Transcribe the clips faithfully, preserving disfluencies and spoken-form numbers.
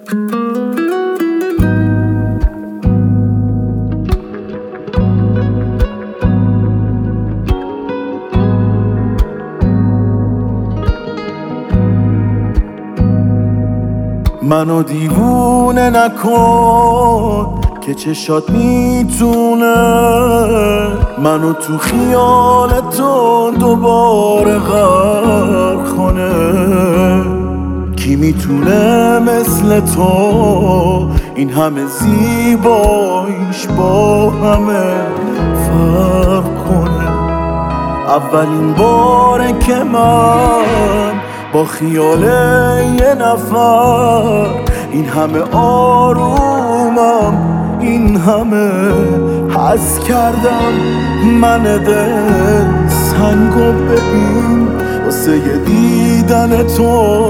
منو دیوونه نکن که چشات میتونه منو تو خیال تو دوباره غرق کنه. کی میتونه مثل تو این همه زیباییش با همه فرق کنه؟ اولین باره که من با خیال یه نفر این همه آرومم، این همه حس کردم. من دل سنگو ببین واسه یه دیدن تو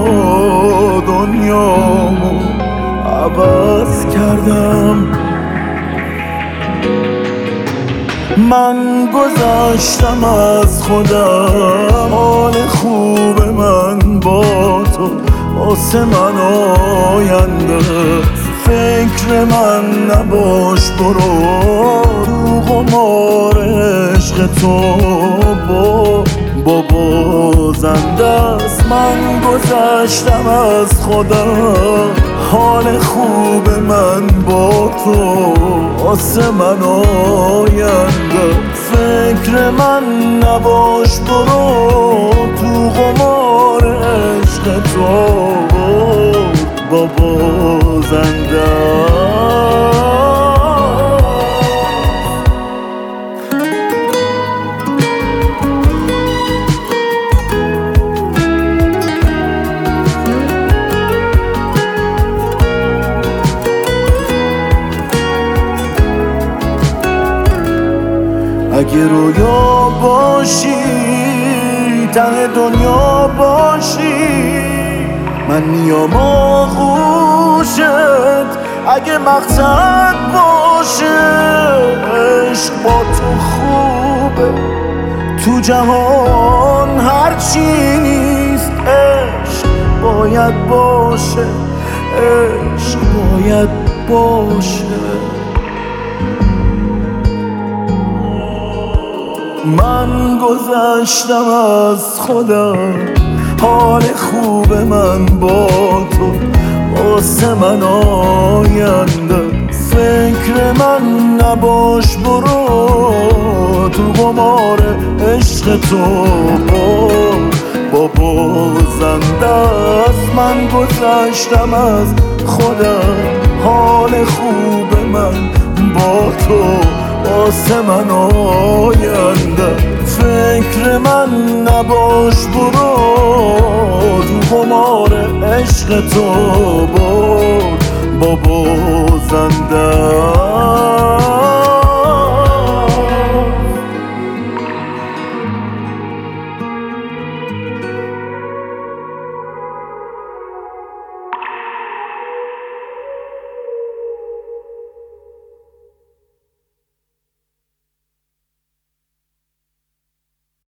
دنیامو عوض کردم. من گذشتم از خودم، حال خوب من با تو واسه من آینده. فکر من نباش، برو تو قمار عشق تو با بابا زنده است. من گذشتم از خودم، حال خوب من با تو واسه من آینده. فکر من نباش، برو تو قمار عشق تو بابا زنده. اگه رویا باشی، ته دنیا باشی، من میام آغوشت. اگه مقصد باشه عشق با تو خوبه، تو جهان هرچی نیست عشق باید باشه، عشق باید باشه. من گذشتم از خودم، حال خوب من با تو واسه من آینده. فکر من نباش، برو تو قمار عشق تو بابا زنده است. من گذشتم از خودم، حال خوب من با تو واسه من آینده. فکر من نباش، برو تو قمار عشق تو بابا زنده.